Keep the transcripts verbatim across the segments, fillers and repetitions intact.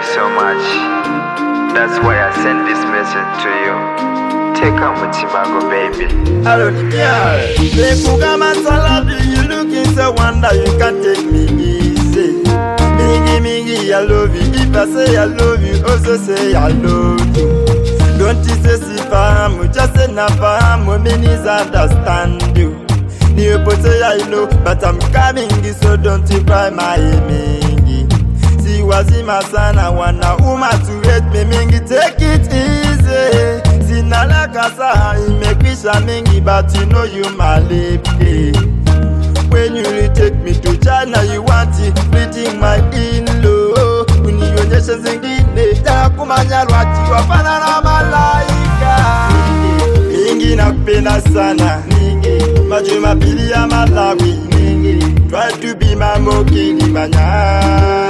so much. That's why I sent this message to you. Take out Mutimago, baby. Hello, girl. Lekugama salabi, you looking so wonder you can take me easy. Mingi mingi, I love you. If I say I love you, also say I love you. Don't you say si fahamu, just say na fahamu, means understand you. You put say I know, but I'm coming, so don't you cry my mingi. Si wazima sana, wana uma to hate me mingi, take it easy. Sinalaka saha, imekwisha mingi, but you know you my lady. When you take me to China, you want it, beating my in-law. Unionyesha zingine, takumanya rwati, wafana na malaika. Mingi nakupenda sana, majuma pili ya Malawi. Try to be my mokini manya.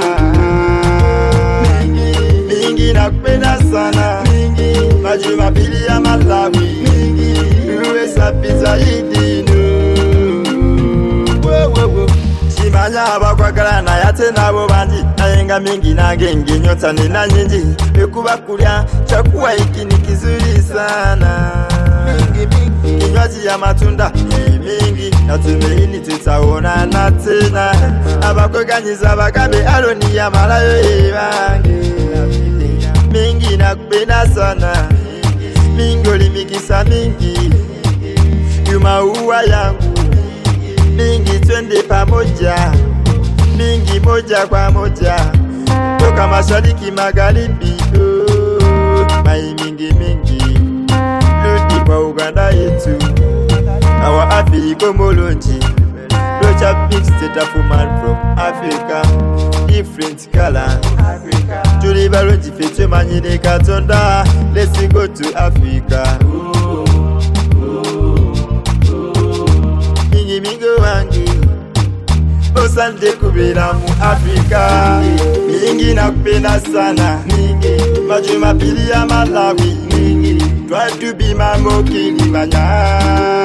Mingi nakupenda sana, majuma pili ya Malawi. Uwe sapi zaidi no. Chimanya abakwagala na yate nabo bandi. Nayenga mingi na gengi nyota ni na nyingi. Ekuba kulia chakuwa hiki ni kizuri sana. Kinywaji ya matunda mingi natumaini tutaonana tena. Abakoganyiza bakabe aloni ya malayo ebange. Mingi nakupenda sana, mingi ulimikisa mingi. Yuma uwa yangu, mingi twende pamoja. Mingi moja kwa moja, toka mashariki magharibi. Oh, mai mingi mingi, ludi kwa Uganda yetu. Our Africa molonji, Roach up big state of woman from Africa. Different color, Julie Baronji fete manyine katonda. Let's go to Africa. Mingi mingo wangi, osante kubira mu Africa. Mingi nakupenda sana, majuma pili ya Malawi. Try to be my mokini manya.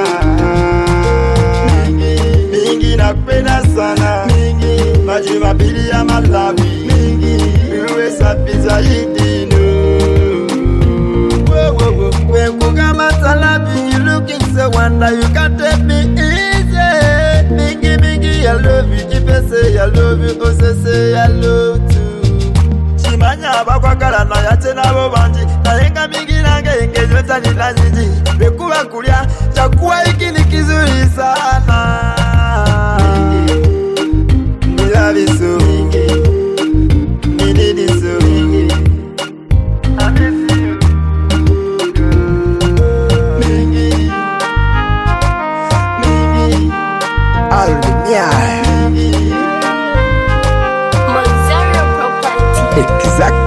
Mingi nakupenda sana, majuma pili ya Malawi. Uwe sapi zaidi no. When kugama salabi, you looking so wonder you can take me easy. Mingi mingi, I love you. If I say I love you, also say I love you. Chimanya abakwagala na yate nabo bandi. Nayenga mingi nange enge nyota ni na nyingi. Bekuba kulia chakuwa hiki ni kizuri sana. Me love you so, me need you so, I miss you. Mingi, mingi, Alumia. Monzaro Property. Exactly.